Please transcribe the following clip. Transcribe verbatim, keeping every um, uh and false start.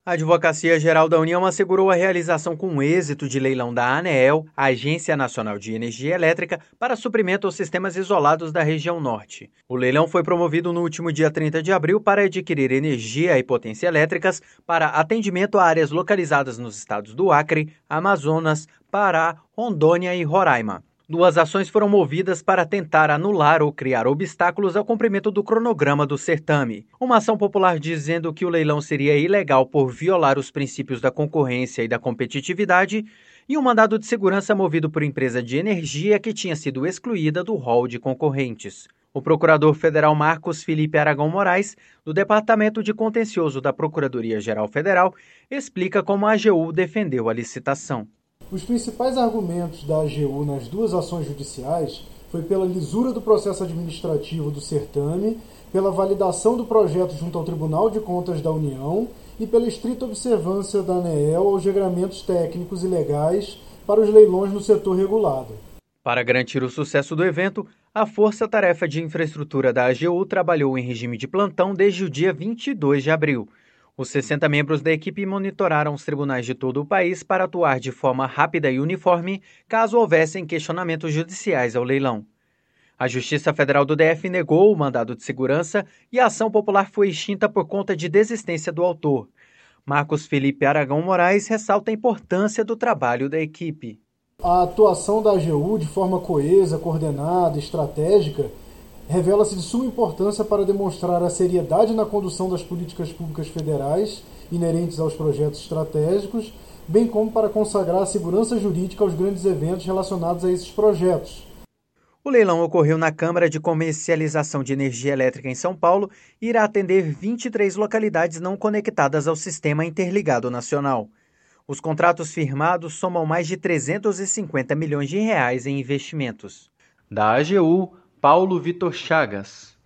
A Advocacia Geral da União assegurou a realização com êxito de leilão da ANEEL, a Agência Nacional de Energia Elétrica, para suprimento aos sistemas isolados da região norte. O leilão foi promovido no último dia trinta de abril para adquirir energia e potência elétricas para atendimento a áreas localizadas nos estados do Acre, Amazonas, Pará, Rondônia e Roraima. Duas ações foram movidas para tentar anular ou criar obstáculos ao cumprimento do cronograma do certame. Uma ação popular dizendo que o leilão seria ilegal por violar os princípios da concorrência e da competitividade, e um mandado de segurança movido por empresa de energia que tinha sido excluída do rol de concorrentes. O procurador federal Marcos Felipe Aragão Moraes, do Departamento de Contencioso da Procuradoria-Geral Federal, explica como a AGU defendeu a licitação. Os principais argumentos da A G U nas duas ações judiciais foi pela lisura do processo administrativo do certame, pela validação do projeto junto ao Tribunal de Contas da União e pela estrita observância da ANEEL aos regramentos técnicos e legais para os leilões no setor regulado. Para garantir o sucesso do evento, a Força Tarefa de Infraestrutura da A G U trabalhou em regime de plantão desde o dia vinte e dois de abril. Os sessenta membros da equipe monitoraram os tribunais de todo o país para atuar de forma rápida e uniforme caso houvessem questionamentos judiciais ao leilão. A Justiça Federal do D F negou o mandado de segurança e a ação popular foi extinta por conta de desistência do autor. Marcos Felipe Aragão Moraes ressalta a importância do trabalho da equipe. A atuação da A G U de forma coesa, coordenada, estratégica, revela-se de suma importância para demonstrar a seriedade na condução das políticas públicas federais inerentes aos projetos estratégicos, bem como para consagrar a segurança jurídica aos grandes eventos relacionados a esses projetos. O leilão ocorreu na Câmara de Comercialização de Energia Elétrica em São Paulo e irá atender vinte e três localidades não conectadas ao Sistema Interligado Nacional. Os contratos firmados somam mais de trezentos e cinquenta milhões de reais em investimentos. Da A G U, Paulo Vitor Chagas.